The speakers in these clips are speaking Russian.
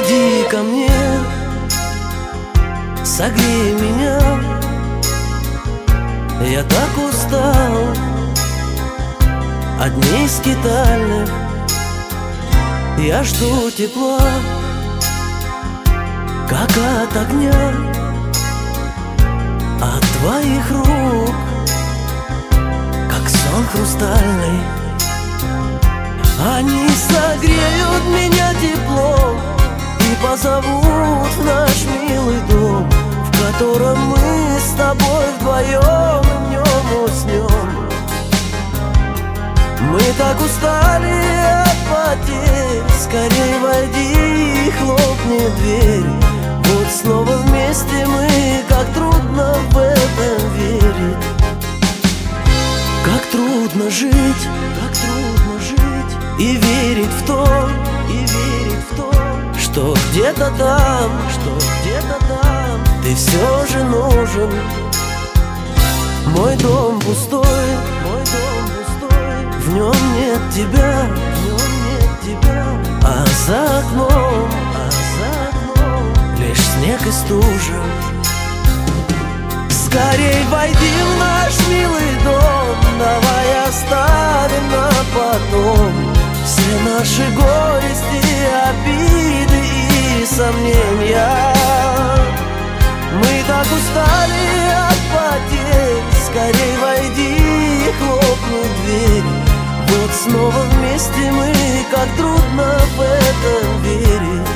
Приди ко мне, согрей меня. Я так устал от дней скитальных. Я жду тепла, как от огня, от твоих рук, как сон хрустальный. Они согреют меня теплом и позовут в наш милый дом, в котором мы с тобой вдвоем в нем уснем. Мы так устали от потерь, скорей войди и хлопни дверь. Вот снова вместе мы, как трудно в это верить. Как трудно жить, и верить в то, что где-то там, ты все же нужен. Мой дом пустой, в нем нет тебя, а за окном лишь снег и стужа. Скорей войди в наш милый дом, давай оставим на потом все наши горести, обиды и сомнения. Мы так устали от потерь, скорей войди и хлопни дверь. Вот снова вместе мы, как трудно в это верить.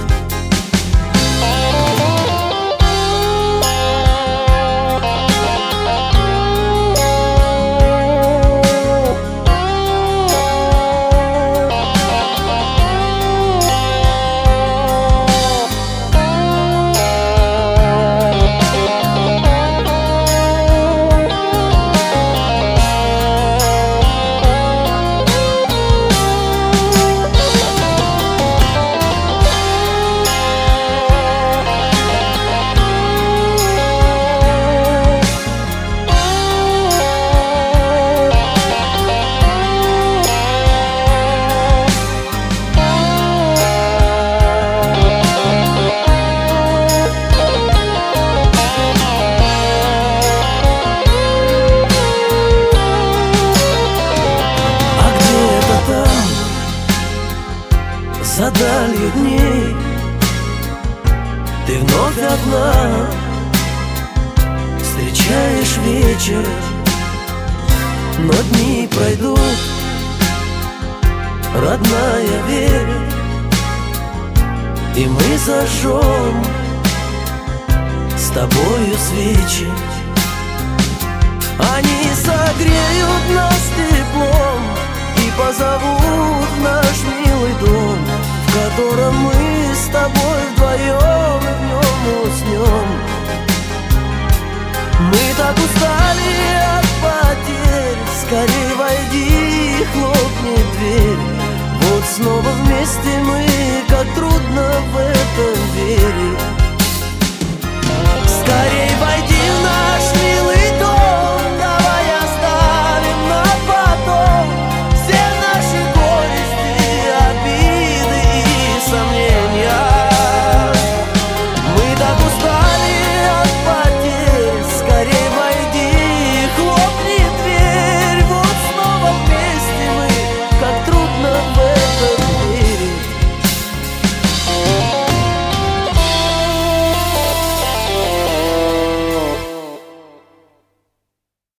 За далью дней ты вновь одна встречаешь вечер, но дни пройдут, родная, верь, и мы зажжем с тобою свечи. Они согреют нас теплом и позовут в наш милый дом, в котором мы с тобой вдвоем в нем уснем. Мы так устали от потерь, скорей войди и хлопни дверь. Вот снова вместе мы, как трудно в это верить.